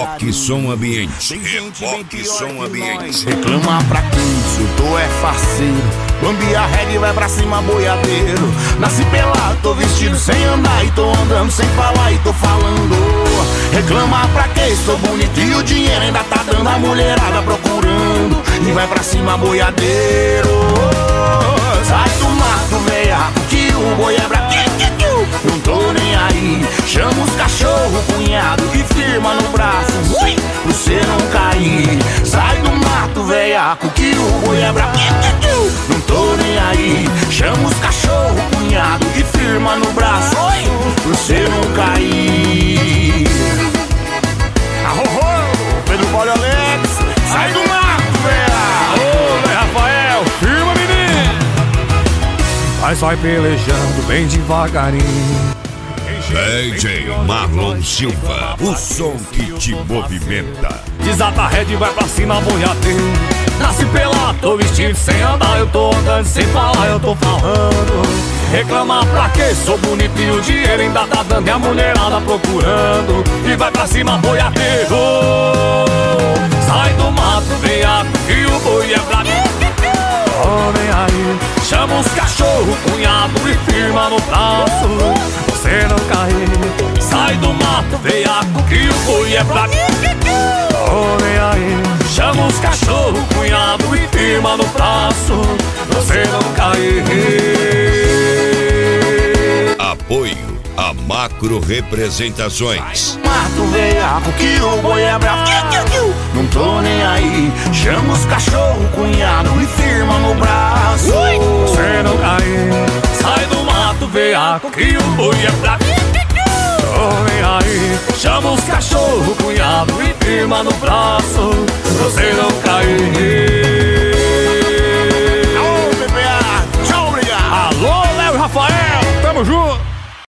Reboque Som Ambiente. Reboque Som Ambiente. Reclama pra quem insultou é faceiro. Bambi a regra e vai pra cima boiadeiro. Nasci pelado, tô vestido sem andar e tô andando sem falar e tô falando. Reclama pra quem sou bonito e o dinheiro ainda tá dando a mulherada procurando. E vai pra cima boiadeiro. Sai do mato, veiaco, que o boi é brabo. Não tô nem aí. Chama os cachorro, cunhado e firma no braço pra você não cair. Sai do mato, veiaco, que o boi é brabo. Não tô nem aí. Chama os cachorro, cunhado e firma no braço pra você não cair. Arro, Pedro Paulo Alex, sai do mato, veiaco. Ô, Zé Rafael, firma, menino. Mas vai pelejando bem devagarinho. DJ Marlon Silva, o som que te movimenta. Desata a rede e vai pra cima, boiadeiro. Nasci pelado, tô vestido sem andar. Eu tô andando sem falar, eu tô falando. Reclamar pra quê? Sou bonito e o dinheiro ainda tá dando e a mulherada procurando. E vai pra cima, boiadeiro. Sai do mato, veiaco, que o boi é brabo. Oh, vem aí. Chama os cachorro, cunhado e firma no braço você não cair. Sai do mato, veiaco, que o boi é brabo. Oh, vem aí. Chama os cachorro, cunhado e firma no braço você não cair. Apoio a Macro Representações. Mato, veiaco, que o boi é brabo. Não tô nem aí. Chama os cachorro, cunhado e firma no braço você não cair. Sai do mato, veiaco, que o boi é brabo. Oh, vem aí. Chama os cachorro, cunhado e firma no braço você não cair.